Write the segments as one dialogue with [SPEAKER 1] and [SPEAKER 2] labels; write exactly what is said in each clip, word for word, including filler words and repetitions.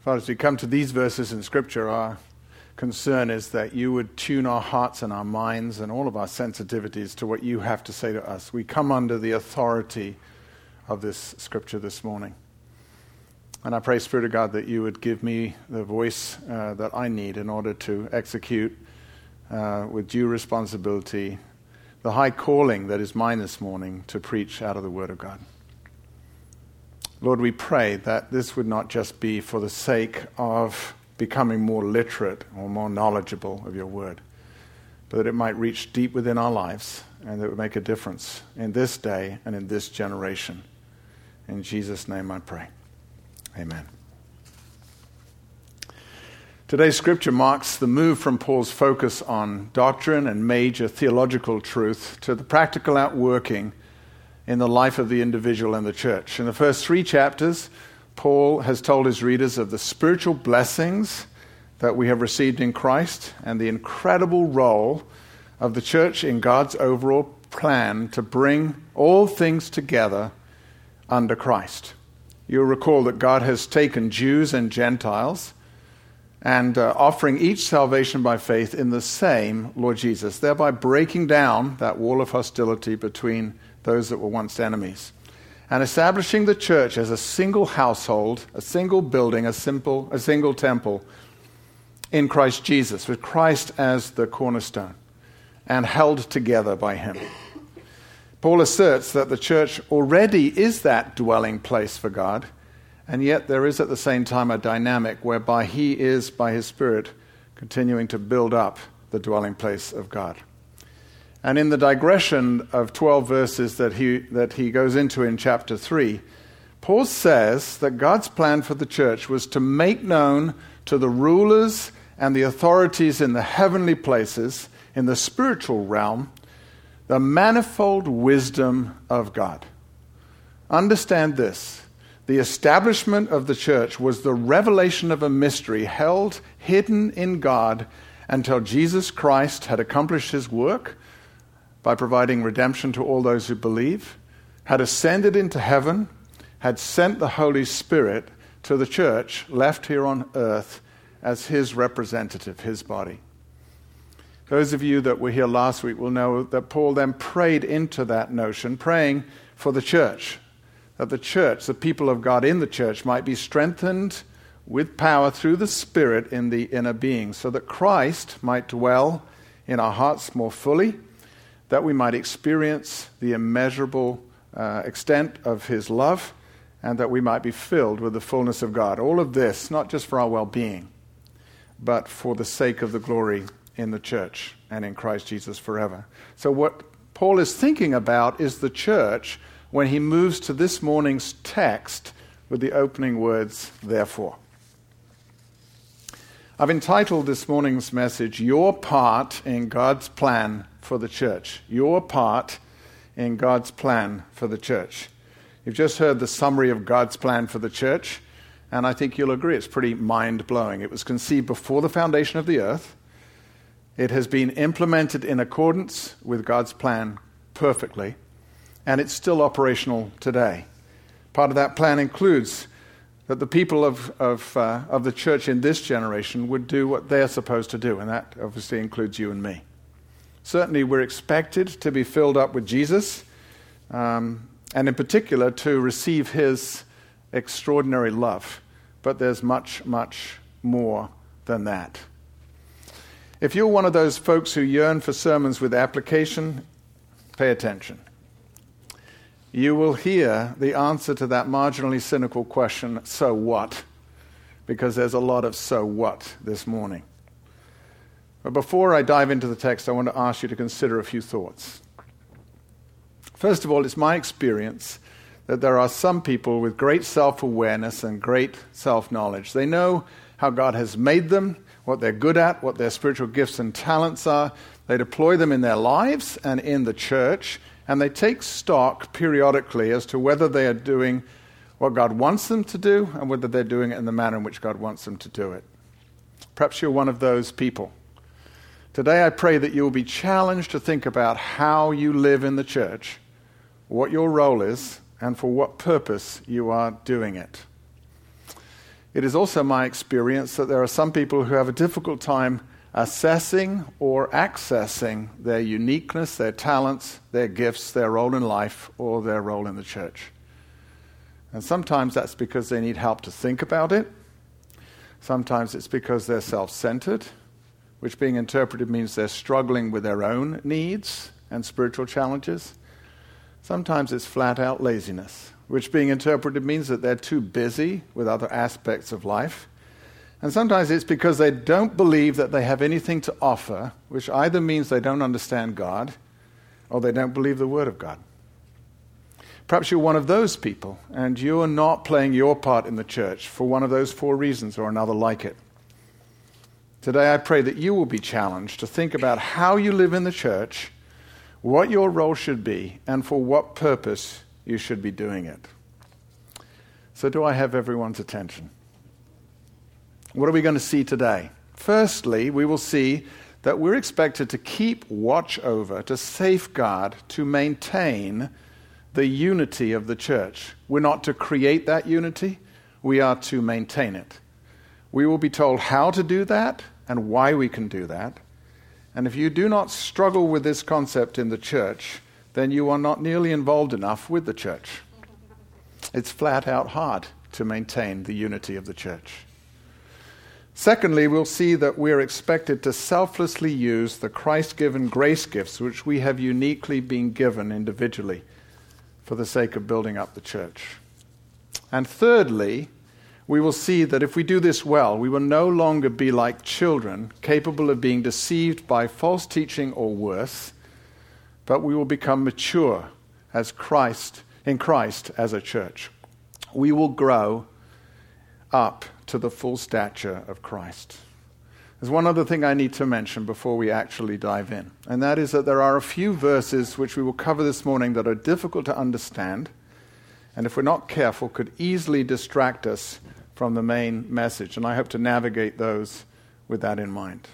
[SPEAKER 1] Father, as we come to these verses in Scripture, our concern is that you would tune our hearts and our minds and all of our sensitivities to what you have to say to us. We come under the authority of this Scripture this morning. And I pray, Spirit of God, that you would give me the voice uh, that I need in order to execute uh, with due responsibility the high calling that is mine this morning to preach out of the Word of God. Lord, we pray that this would not just be for the sake of becoming more literate or more knowledgeable of your Word, but that it might reach deep within our lives and that it would make a difference in this day and in this generation. In Jesus' name I pray. Amen. Today's scripture marks the move from Paul's focus on doctrine and major theological truth to the practical outworking in the life of the individual and the church. In the first three chapters, Paul has told his readers of the spiritual blessings that we have received in Christ and the incredible role of the church in God's overall plan to bring all things together under Christ. You'll recall that God has taken Jews and Gentiles and uh, offering each salvation by faith in the same Lord Jesus, thereby breaking down that wall of hostility between those that were once enemies, and establishing the church as a single household, a single building, a simple, a single temple in Christ Jesus, with Christ as the cornerstone, and held together by him. Paul asserts that the church already is that dwelling place for God, and yet there is at the same time a dynamic whereby he is, by his Spirit, continuing to build up the dwelling place of God. And in the digression of twelve verses that he that he goes into in chapter three, Paul says that God's plan for the church was to make known to the rulers and the authorities in the heavenly places, in the spiritual realm, the manifold wisdom of God. Understand this. The establishment of the church was the revelation of a mystery held hidden in God until Jesus Christ had accomplished his work by providing redemption to all those who believe, had ascended into heaven, had sent the Holy Spirit to the church left here on earth as his representative, his body. Those of you that were here last week will know that Paul then prayed into that notion, praying for the church, that the church, the people of God in the church, might be strengthened with power through the Spirit in the inner being, so that Christ might dwell in our hearts more fully, that we might experience the immeasurable uh, extent of his love, and that we might be filled with the fullness of God. All of this, not just for our well-being, but for the sake of the glory in the church and in Christ Jesus forever. So what Paul is thinking about is the church when he moves to this morning's text with the opening words, therefore. I've entitled this morning's message, Your Part in God's Plan for the Church. Your part in God's plan for the church. You've just heard the summary of God's plan for the church, and I think you'll agree it's pretty mind-blowing. It was conceived before the foundation of the earth. It has been implemented in accordance with God's plan perfectly, and it's still operational today. Part of that plan includes that the people of of, uh, of the church in this generation would do what they're supposed to do, and that obviously includes you and me. Certainly, we're expected to be filled up with Jesus, um, and in particular, to receive his extraordinary love. But there's much, much more than that. If you're one of those folks who yearn for sermons with application, pay attention. You will hear the answer to that marginally cynical question, so what? Because there's a lot of so what this morning. But before I dive into the text, I want to ask you to consider a few thoughts. First of all, it's my experience that there are some people with great self-awareness and great self-knowledge. They know how God has made them, what they're good at, what their spiritual gifts and talents are. They deploy them in their lives and in the church, and they take stock periodically as to whether they are doing what God wants them to do and whether they're doing it in the manner in which God wants them to do it. Perhaps you're one of those people. Today I pray that you will be challenged to think about how you live in the church, what your role is, and for what purpose you are doing it. It is also my experience that there are some people who have a difficult time assessing or accessing their uniqueness, their talents, their gifts, their role in life, or their role in the church. And sometimes that's because they need help to think about it. Sometimes it's because they're self-centered, which being interpreted means they're struggling with their own needs and spiritual challenges. Sometimes it's flat-out laziness, which being interpreted means that they're too busy with other aspects of life. And sometimes it's because they don't believe that they have anything to offer, which either means they don't understand God or they don't believe the Word of God. Perhaps you're one of those people, and you're not playing your part in the church for one of those four reasons or another like it. Today I pray that you will be challenged to think about how you live in the church, what your role should be, and for what purpose you should be doing it. So do I have everyone's attention? What are we going to see today? Firstly, we will see that we're expected to keep watch over, to safeguard, to maintain the unity of the church. We're not to create that unity, we are to maintain it. We will be told how to do that and why we can do that. And if you do not struggle with this concept in the church, then you are not nearly involved enough with the church. It's flat out hard to maintain the unity of the church. Secondly, we'll see that we're expected to selflessly use the Christ-given grace gifts which we have uniquely been given individually for the sake of building up the church. And thirdly, we will see that if we do this well, we will no longer be like children, capable of being deceived by false teaching or worse, but we will become mature as Christ, in Christ as a church. We will grow up to the full stature of Christ. There's one other thing I need to mention before we actually dive in, and that is that there are a few verses which we will cover this morning that are difficult to understand, and if we're not careful, could easily distract us from the main message, and I hope to navigate those with that in mind.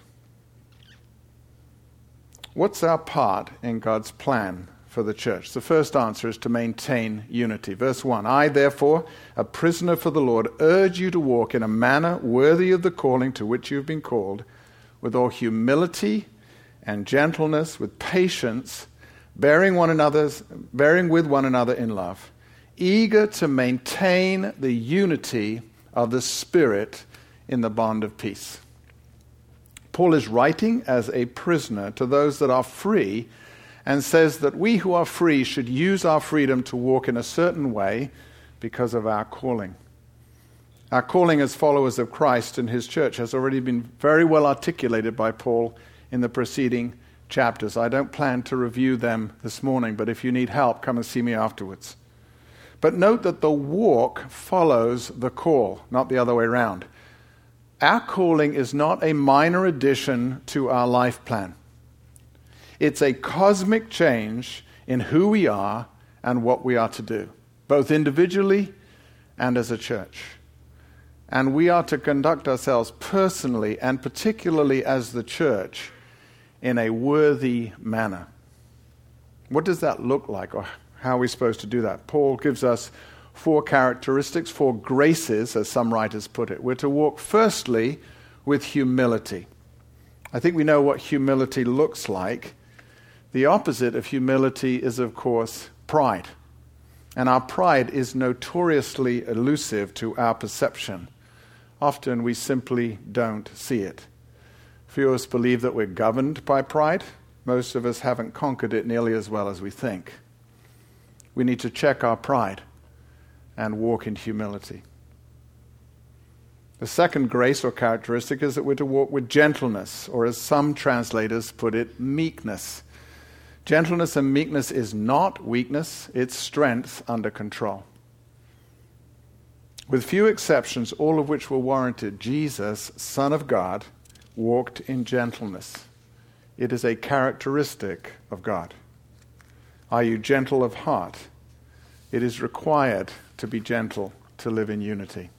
[SPEAKER 1] What's our part in God's plan for the church? The first answer is to maintain unity. Verse one, I, therefore, a prisoner for the Lord, urge you to walk in a manner worthy of the calling to which you have been called, with all humility and gentleness, with patience, bearing one another's, bearing with one another in love, eager to maintain the unity of the Spirit in the bond of peace. Paul is writing as a prisoner to those that are free, and says that we who are free should use our freedom to walk in a certain way because of our calling. Our calling as followers of Christ and his church has already been very well articulated by Paul in the preceding chapters. I don't plan to review them this morning, but if you need help, come and see me afterwards. But note that the walk follows the call, not the other way around. Our calling is not a minor addition to our life plan. It's a cosmic change in who we are and what we are to do, both individually and as a church. And we are to conduct ourselves personally and particularly as the church in a worthy manner. What does that look like, or how are we supposed to do that? Paul gives us four characteristics, four graces, as some writers put it. We're to walk firstly with humility. I think we know what humility looks like. The opposite of humility is, of course, pride. And our pride is notoriously elusive to our perception. Often we simply don't see it. Few of us believe that we're governed by pride. Most of us haven't conquered it nearly as well as we think. We need to check our pride and walk in humility. The second grace or characteristic is that we're to walk with gentleness, or as some translators put it, meekness. Gentleness and meekness is not weakness, it's strength under control. With few exceptions, all of which were warranted, Jesus, Son of God, walked in gentleness. It is a characteristic of God. Are you gentle of heart? It is required to be gentle to live in unity.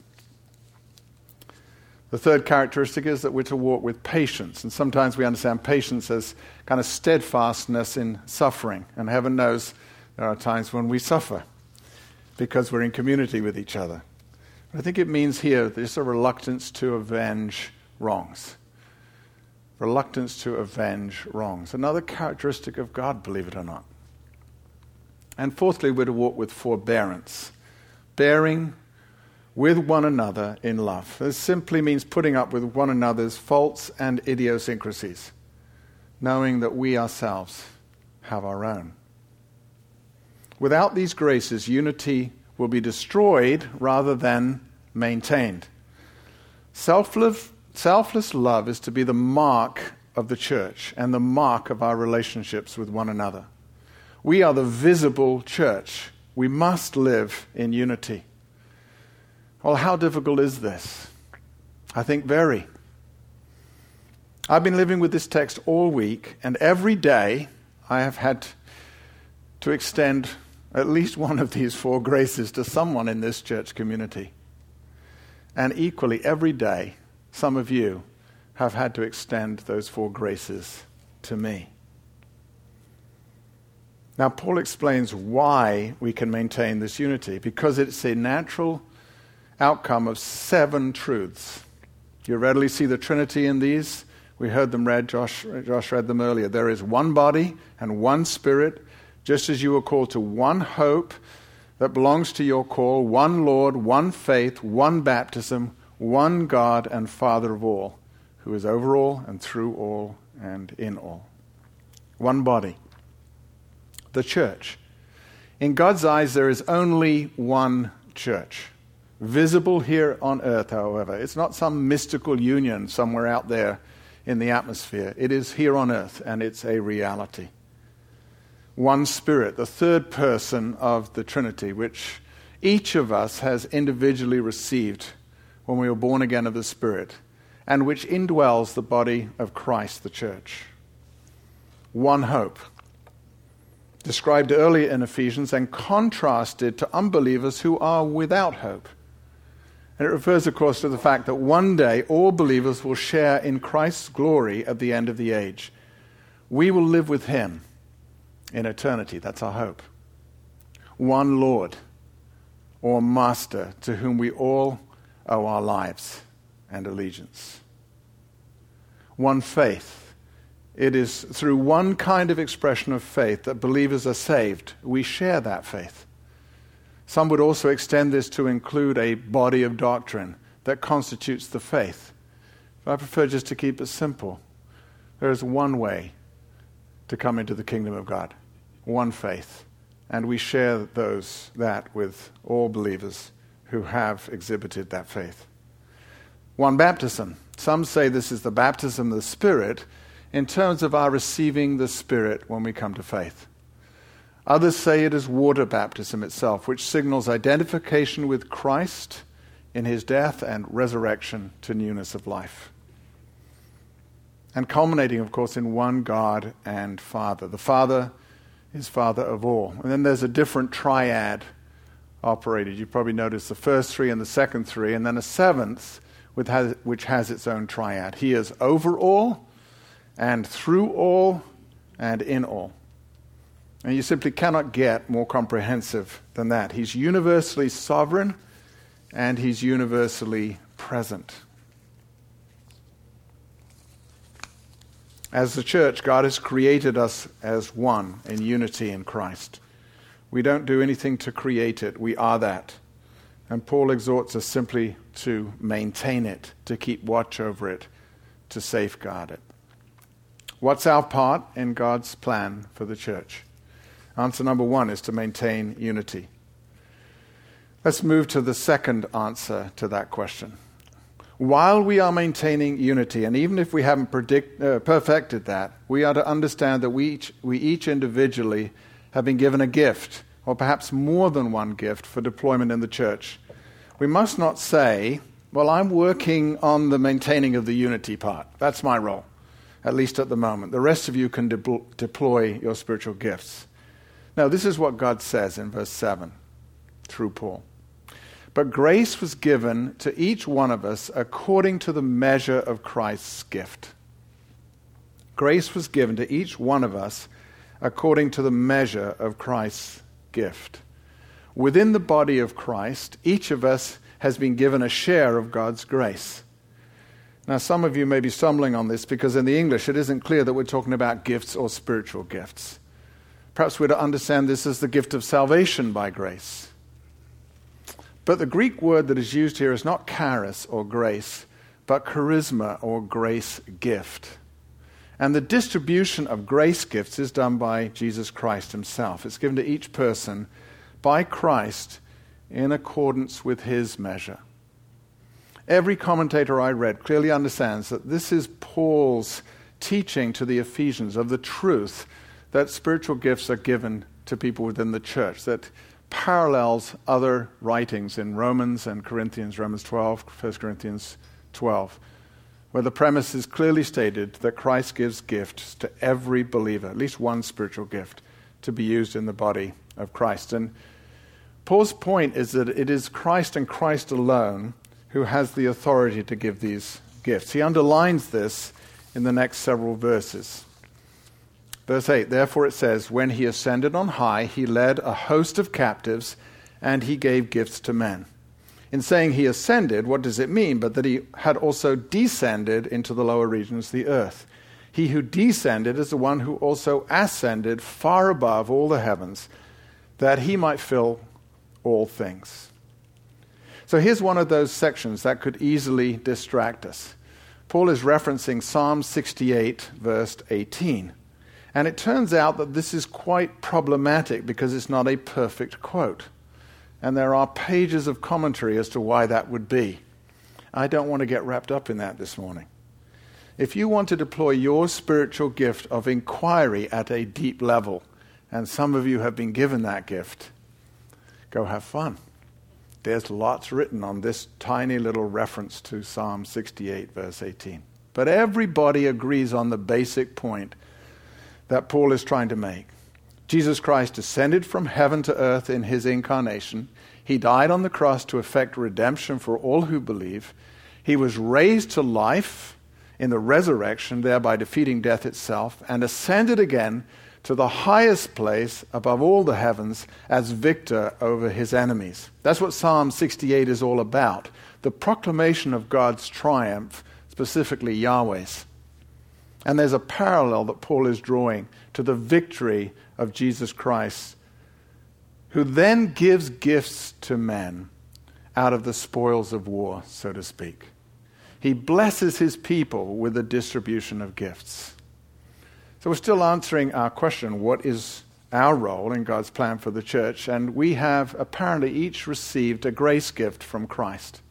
[SPEAKER 1] The third characteristic is that we're to walk with patience. And sometimes we understand patience as kind of steadfastness in suffering. And heaven knows there are times when we suffer because we're in community with each other. I think it means here there's a reluctance to avenge wrongs. Reluctance to avenge wrongs. Another characteristic of God, believe it or not. And fourthly, we're to walk with forbearance, bearing with one another in love. This simply means putting up with one another's faults and idiosyncrasies, knowing that we ourselves have our own. Without these graces, unity will be destroyed rather than maintained. Selfless, selfless love is to be the mark of the church and the mark of our relationships with one another. We are the visible church. We must live in unity. Well, how difficult is this? I think very. I've been living with this text all week, and every day I have had to extend at least one of these four graces to someone in this church community. And equally, every day, some of you have had to extend those four graces to me. Now, Paul explains why we can maintain this unity, because it's a natural outcome of seven truths. You readily see the Trinity in these. We heard them read, Josh, Josh read them earlier. There is one body and one Spirit, just as you were called to one hope that belongs to your call, one Lord, one faith, one baptism, one God and Father of all, who is over all and through all and in all. One body. The church. In God's eyes, there is only one church. Visible here on earth, however. It's not some mystical union somewhere out there in the atmosphere. It is here on earth, and it's a reality. One Spirit, the third person of the Trinity, which each of us has individually received when we were born again of the Spirit, and which indwells the body of Christ, the church. One hope, described earlier in Ephesians and contrasted to unbelievers who are without hope. And it refers, of course, to the fact that one day all believers will share in Christ's glory at the end of the age. We will live with him in eternity. That's our hope. One Lord or Master to whom we all owe our lives and allegiance. One faith. It is through one kind of expression of faith that believers are saved. We share that faith. Some would also extend this to include a body of doctrine that constitutes the faith. But I prefer just to keep it simple. There is one way to come into the kingdom of God, one faith, and we share those that with all believers who have exhibited that faith. One baptism. Some say this is the baptism of the Spirit in terms of our receiving the Spirit when we come to faith. Others say it is water baptism itself, which signals identification with Christ in his death and resurrection to newness of life. And culminating, of course, in one God and Father. The Father is Father of all. And then there's a different triad operated. You probably noticed the first three and the second three, and then a seventh with has, which has its own triad. He is over all, and through all, and in all. And you simply cannot get more comprehensive than that. He's universally sovereign, and he's universally present. As the church, God has created us as one in unity in Christ. We don't do anything to create it. We are that. And Paul exhorts us simply to maintain it, to keep watch over it, to safeguard it. What's our part in God's plan for the church? Answer number one is to maintain unity. Let's move to the second answer to that question. While we are maintaining unity, and even if we haven't predict, uh, perfected that, we are to understand that we each, we each individually have been given a gift, or perhaps more than one gift, for deployment in the church. We must not say, well, I'm working on the maintaining of the unity part. That's my role, at least at the moment. The rest of you can de- deploy your spiritual gifts. Now, this is what God says in verse seven, through Paul. But grace was given to each one of us according to the measure of Christ's gift. Grace was given to each one of us according to the measure of Christ's gift. Within the body of Christ, each of us has been given a share of God's grace. Now, some of you may be stumbling on this because in the English it isn't clear that we're talking about gifts or spiritual gifts. Perhaps we're to understand this as the gift of salvation by grace. But the Greek word that is used here is not charis or grace, but charisma or grace gift. And the distribution of grace gifts is done by Jesus Christ himself. It's given to each person by Christ in accordance with his measure. Every commentator I read clearly understands that this is Paul's teaching to the Ephesians of the truth that spiritual gifts are given to people within the church, that parallels other writings in Romans and Corinthians, Romans twelve, First Corinthians twelve, where the premise is clearly stated that Christ gives gifts to every believer, at least one spiritual gift, to be used in the body of Christ. And Paul's point is that it is Christ and Christ alone who has the authority to give these gifts. He underlines this in the next several verses. Verse eight, therefore it says, when he ascended on high, he led a host of captives, and he gave gifts to men. In saying he ascended, what does it mean? But that he had also descended into the lower regions of the earth. He who descended is the one who also ascended far above all the heavens, that he might fill all things. So here's one of those sections that could easily distract us. Paul is referencing Psalm sixty-eight, verse eighteen. And it turns out that this is quite problematic because it's not a perfect quote. And there are pages of commentary as to why that would be. I don't want to get wrapped up in that this morning. If you want to deploy your spiritual gift of inquiry at a deep level, and some of you have been given that gift, go have fun. There's lots written on this tiny little reference to Psalm sixty-eight, verse eighteen. But everybody agrees on the basic point that Paul is trying to make. Jesus Christ descended from heaven to earth in his incarnation. He died on the cross to effect redemption for all who believe. He was raised to life in the resurrection, thereby defeating death itself, and ascended again to the highest place above all the heavens as victor over his enemies. That's what Psalm sixty-eight is all about, the proclamation of God's triumph, specifically Yahweh's. And there's a parallel that Paul is drawing to the victory of Jesus Christ, who then gives gifts to men out of the spoils of war, so to speak. He blesses his people with the distribution of gifts. So we're still answering our question, what is our role in God's plan for the church? And we have apparently each received a grace gift from Christ.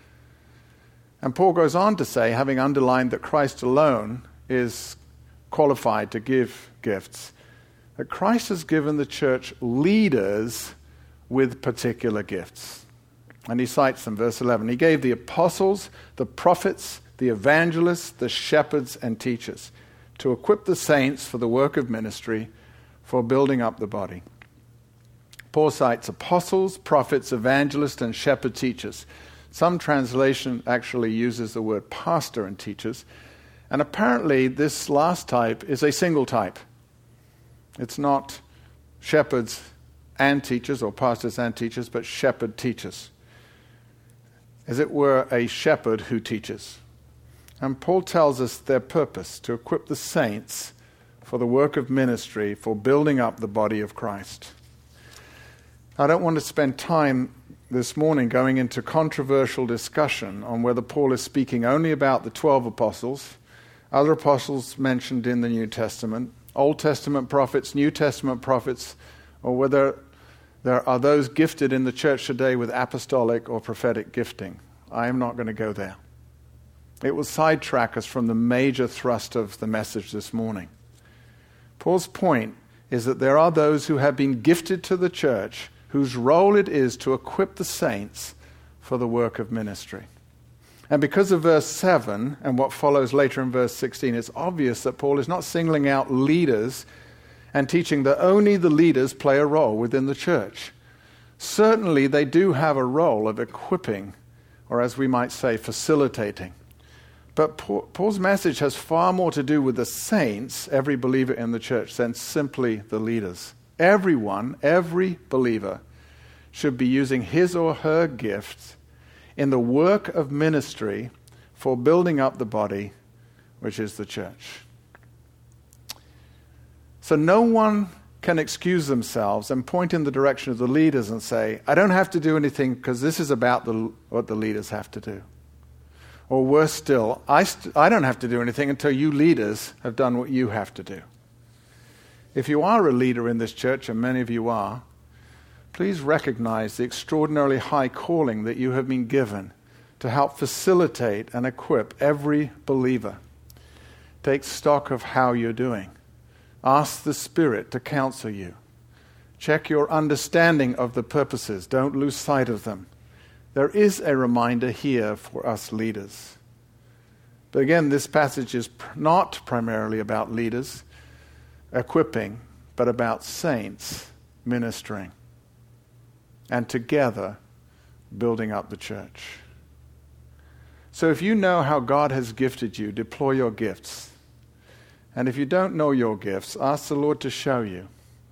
[SPEAKER 1] And Paul goes on to say, having underlined that Christ alone is qualified to give gifts, that Christ has given the church leaders with particular gifts. And he cites them, verse eleven. He gave the apostles, the prophets, the evangelists, the shepherds, and teachers to equip the saints for the work of ministry, for building up the body. Paul cites apostles, prophets, evangelists, and shepherd teachers. Some translation actually uses the word pastor and teachers. And apparently this last type is a single type. It's not shepherds and teachers, or pastors and teachers, but shepherd teachers. As it were, a shepherd who teaches. And Paul tells us their purpose, to equip the saints for the work of ministry, for building up the body of Christ. I don't want to spend time this morning going into controversial discussion on whether Paul is speaking only about the twelve apostles, other apostles mentioned in the New Testament, Old Testament prophets, New Testament prophets, or whether there are those gifted in the church today with apostolic or prophetic gifting. I am not going to go there. It will sidetrack us from the major thrust of the message this morning. Paul's point is that there are those who have been gifted to the church whose role it is to equip the saints for the work of ministry. And because of verse seven and what follows later in verse sixteen, it's obvious that Paul is not singling out leaders and teaching that only the leaders play a role within the church. Certainly they do have a role of equipping, or as we might say, facilitating. But Paul's message has far more to do with the saints, every believer in the church, than simply the leaders. Everyone, every believer, should be using his or her gifts in the work of ministry for building up the body, which is the church. So no one can excuse themselves and point in the direction of the leaders and say, I don't have to do anything because this is about the, what the leaders have to do. Or worse still, I, st- I don't have to do anything until you leaders have done what you have to do. If you are a leader in this church, and many of you are, please recognize the extraordinarily high calling that you have been given to help facilitate and equip every believer. Take stock of how you're doing. Ask the Spirit to counsel you. Check your understanding of the purposes. Don't lose sight of them. There is a reminder here for us leaders. But again, this passage is not primarily about leaders equipping, but about saints ministering and together building up the church. So if you know how God has gifted you, deploy your gifts. And if you don't know your gifts, ask the Lord to show you.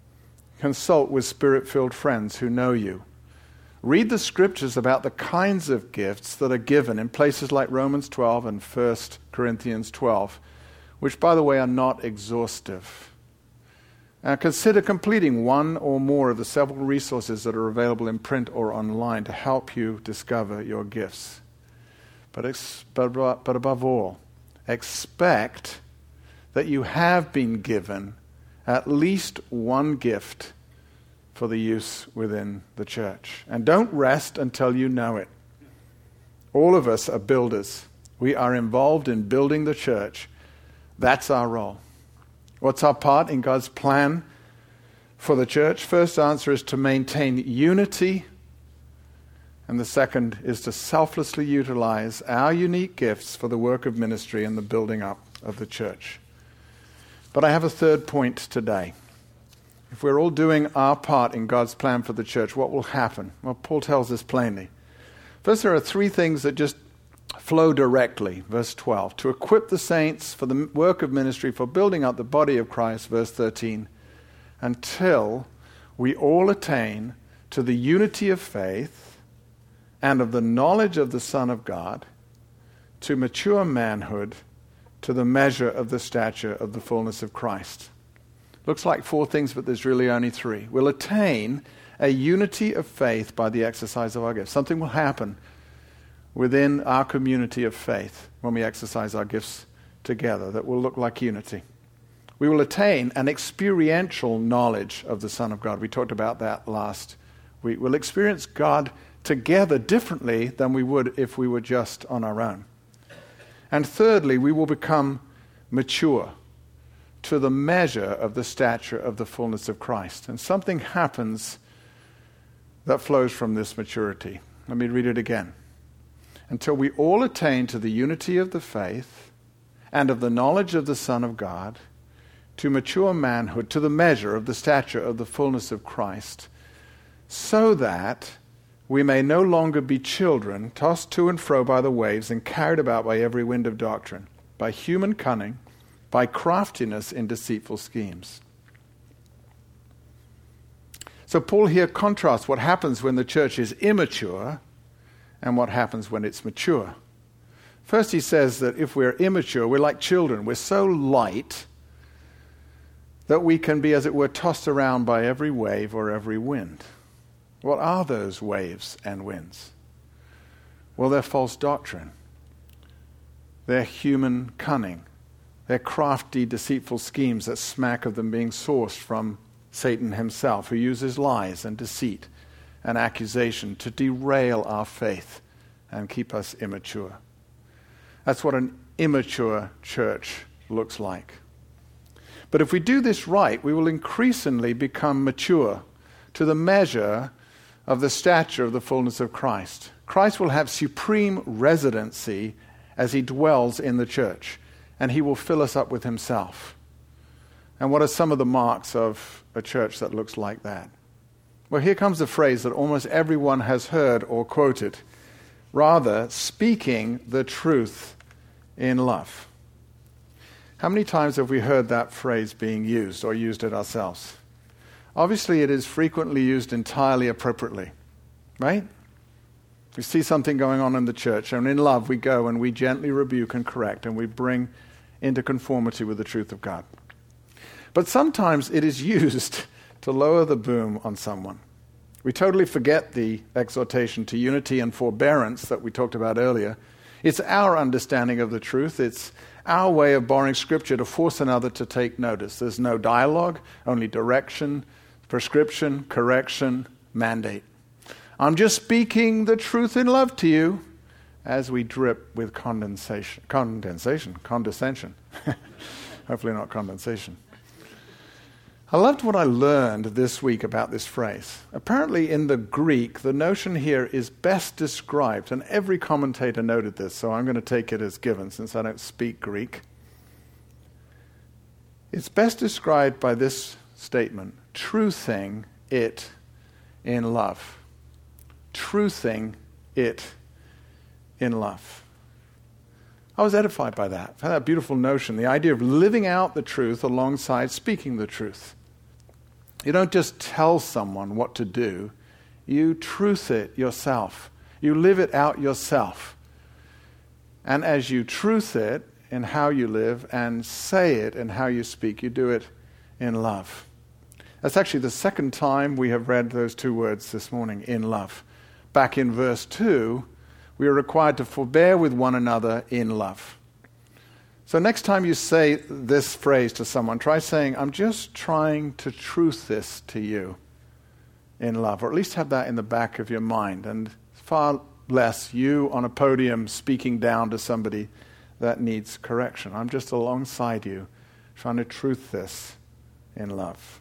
[SPEAKER 1] Consult with Spirit-filled friends who know you. Read the scriptures about the kinds of gifts that are given in places like Romans twelve and First Corinthians twelve, which, by the way, are not exhaustive. And consider completing one or more of the several resources that are available in print or online to help you discover your gifts. But, ex- but, but above all, expect that you have been given at least one gift for the use within the church. And don't rest until you know it. All of us are builders. We are involved in building the church. That's our role. What's our part in God's plan for the church? First answer is to maintain unity. And the second is to selflessly utilize our unique gifts for the work of ministry and the building up of the church. But I have a third point today. If we're all doing our part in God's plan for the church, what will happen? Well, Paul tells us plainly. First, there are three things that just flow directly. Verse twelve, to equip the saints for the work of ministry, for building up the body of Christ. Verse thirteen, until we all attain to the unity of faith and of the knowledge of the Son of God, to mature manhood, to the measure of the stature of the fullness of Christ. Looks like four things, but there's really only three. We'll attain a unity of faith by the exercise of our gifts. Something will happen within our community of faith when we exercise our gifts together that will look like unity. We will attain an experiential knowledge of the Son of God. We talked about that last week. We'll experience God together differently than we would if we were just on our own. And thirdly, we will become mature to the measure of the stature of the fullness of Christ. And something happens that flows from this maturity. Let me read it again. Until we all attain to the unity of the faith and of the knowledge of the Son of God, to mature manhood, to the measure of the stature of the fullness of Christ, so that we may no longer be children, tossed to and fro by the waves and carried about by every wind of doctrine, by human cunning, by craftiness in deceitful schemes. So Paul here contrasts what happens when the church is immature and what happens when it's mature. First he says that if we're immature, we're like children. We're so light that we can be, as it were, tossed around by every wave or every wind. What are those waves and winds? Well, they're false doctrine. They're human cunning. They're crafty, deceitful schemes that smack of them being sourced from Satan himself, who uses lies and deceit and accusation to derail our faith and keep us immature. That's what an immature church looks like. But if we do this right, we will increasingly become mature to the measure of the stature of the fullness of Christ. Christ will have supreme residency as he dwells in the church, and he will fill us up with himself. And what are some of the marks of a church that looks like that? Well, here comes a phrase that almost everyone has heard or quoted. Rather, speaking the truth in love. How many times have we heard that phrase being used or used it ourselves? Obviously, it is frequently used entirely appropriately, right? We see something going on in the church, and in love we go and we gently rebuke and correct, and we bring into conformity with the truth of God. But sometimes it is used to lower the boom on someone. We totally forget the exhortation to unity and forbearance that we talked about earlier. It's our understanding of the truth. It's our way of borrowing Scripture to force another to take notice. There's no dialogue, only direction, prescription, correction, mandate. I'm just speaking the truth in love to you as we drip with condensation, condensation, condescension. Hopefully not condensation. I loved what I learned this week about this phrase. Apparently in the Greek, the notion here is best described, and every commentator noted this, so I'm going to take it as given since I don't speak Greek. It's best described by this statement: truthing it in love. Truthing it in love. I was edified by that. I had that beautiful notion, the idea of living out the truth alongside speaking the truth. You don't just tell someone what to do, you truth it yourself. You live it out yourself. And as you truth it in how you live and say it in how you speak, you do it in love. That's actually the second time we have read those two words this morning, in love. Back in verse two, we are required to forbear with one another in love. So next time you say this phrase to someone, try saying, I'm just trying to truth this to you in love, or at least have that in the back of your mind, and far less you on a podium speaking down to somebody that needs correction. I'm just alongside you, trying to truth this in love.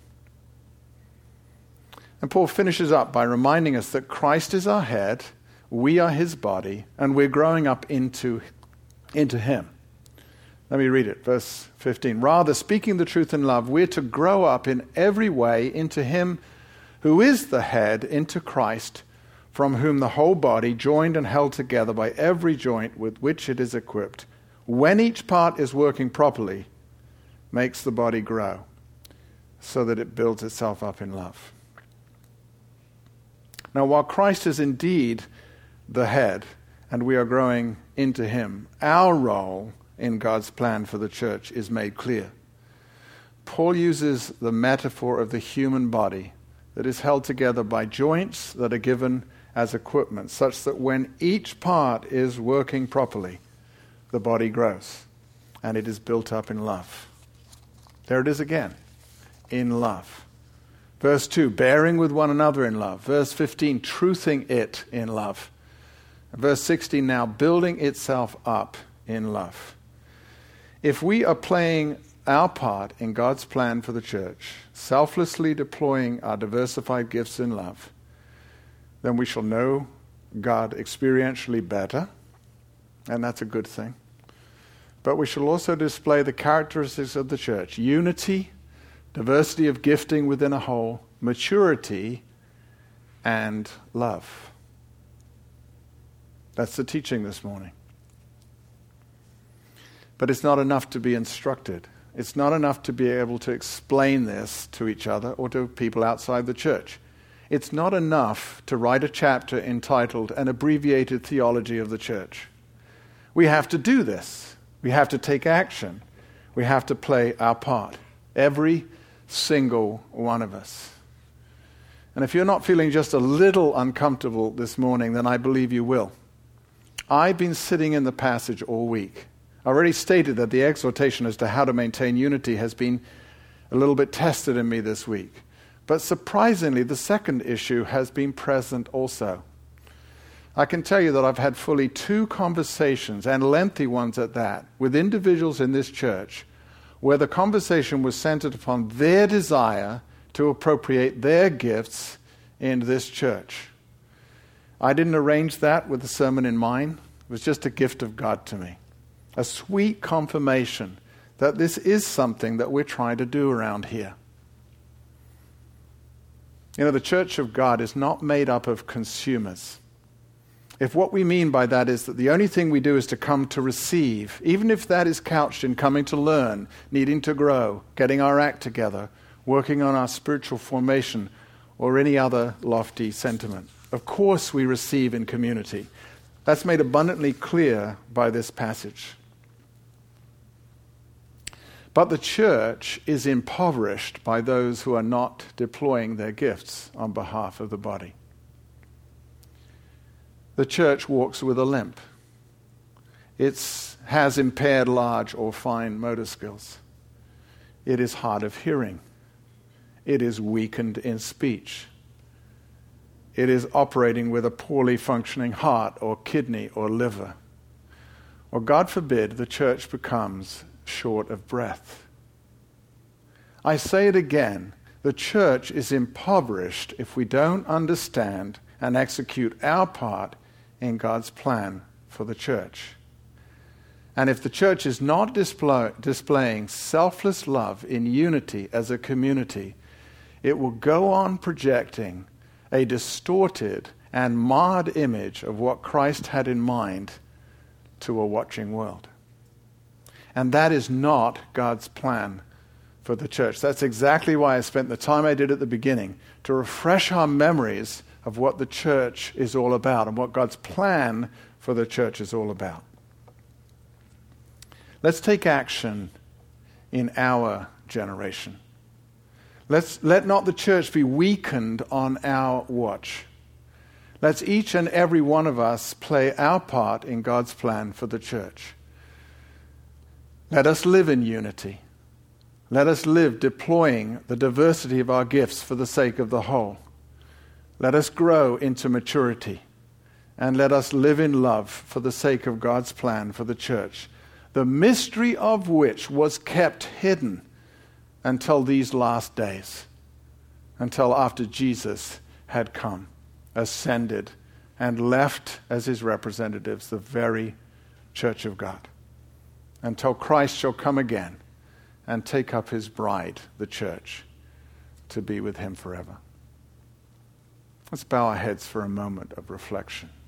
[SPEAKER 1] And Paul finishes up by reminding us that Christ is our head, we are his body, and we're growing up into, into him. Let me read it, verse fifteen. Rather, speaking the truth in love, we're to grow up in every way into him who is the head, into Christ, from whom the whole body, joined and held together by every joint with which it is equipped, when each part is working properly, makes the body grow, so that it builds itself up in love. Now, while Christ is indeed the head, and we are growing into him, our role in God's plan for the church is made clear. Paul uses the metaphor of the human body that is held together by joints that are given as equipment, such that when each part is working properly, the body grows, and it is built up in love. There it is again, in love. Verse two, bearing with one another in love. Verse fifteen, truthing it in love. And verse sixteen now, building itself up in love. If we are playing our part in God's plan for the church, selflessly deploying our diversified gifts in love, then we shall know God experientially better, and that's a good thing. But we shall also display the characteristics of the church: unity, diversity of gifting within a whole, maturity, and love. That's the teaching this morning. But it's not enough to be instructed. It's not enough to be able to explain this to each other or to people outside the church. It's not enough to write a chapter entitled An Abbreviated Theology of the Church. We have to do this. We have to take action. We have to play our part. Every single one of us. And if you're not feeling just a little uncomfortable this morning, then I believe you will. I've been sitting in the passage all week. I already stated that the exhortation as to how to maintain unity has been a little bit tested in me this week. But surprisingly, the second issue has been present also. I can tell you that I've had fully two conversations, and lengthy ones at that, with individuals in this church where the conversation was centered upon their desire to appropriate their gifts in this church. I didn't arrange that with the sermon in mind. It was just a gift of God to me. A sweet confirmation that this is something that we're trying to do around here. You know, the church of God is not made up of consumers. If what we mean by that is that the only thing we do is to come to receive, even if that is couched in coming to learn, needing to grow, getting our act together, working on our spiritual formation, or any other lofty sentiment, Of course we receive in community. That's made abundantly clear by this passage. But the church is impoverished by those who are not deploying their gifts on behalf of the body. The church walks with a limp. It has impaired large or fine motor skills. It is hard of hearing. It is weakened in speech. It is operating with a poorly functioning heart or kidney or liver. Or God forbid, the church becomes short of breath. I say it again, the church is impoverished if we don't understand and execute our part in God's plan for the church. And if the church is not display, displaying selfless love in unity as a community, it will go on projecting a distorted and marred image of what Christ had in mind to a watching world. And that is not God's plan for the church. That's exactly why I spent the time I did at the beginning, to refresh our memories of what the church is all about and what God's plan for the church is all about. Let's take action in our generation. Let's let not the church be weakened on our watch. Let's each and every one of us play our part in God's plan for the church. Let us live in unity. Let us live deploying the diversity of our gifts for the sake of the whole. Let us grow into maturity. And let us live in love for the sake of God's plan for the church, the mystery of which was kept hidden until these last days, until after Jesus had come, ascended, and left as his representatives the very church of God, until Christ shall come again and take up his bride, the church, to be with him forever. Let's bow our heads for a moment of reflection.